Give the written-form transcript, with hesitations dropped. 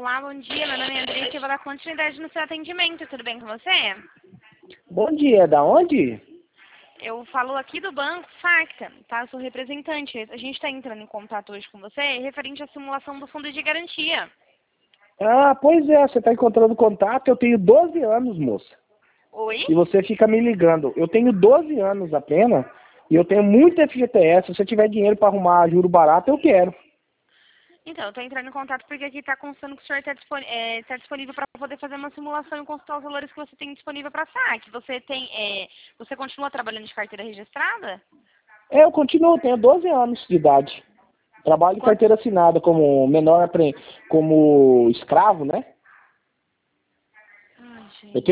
Olá, bom dia. Meu nome é Andressa e eu vou dar continuidade no seu atendimento. Tudo bem com você? Bom dia, da onde? Eu falo aqui do Banco Facta, tá? Eu sou representante. A gente está entrando em contato hoje com você referente à simulação do fundo de garantia. Ah, pois é, você está encontrando contato, eu tenho 12 anos, moça. Oi? E você fica me ligando. Eu tenho 12 anos apenas e eu tenho muito FGTS. Se você tiver dinheiro para arrumar juro barato, eu quero. Então, eu estou entrando em contato porque aqui está constando que o senhor está disponível para poder fazer uma simulação e consultar os valores que você tem disponível para saque. Você continua trabalhando de carteira registrada? Eu continuo, tenho 12 anos de idade. Trabalho de Quantos? carteira assinada como menor, como escravo, né? Ai, Eu gente. tenho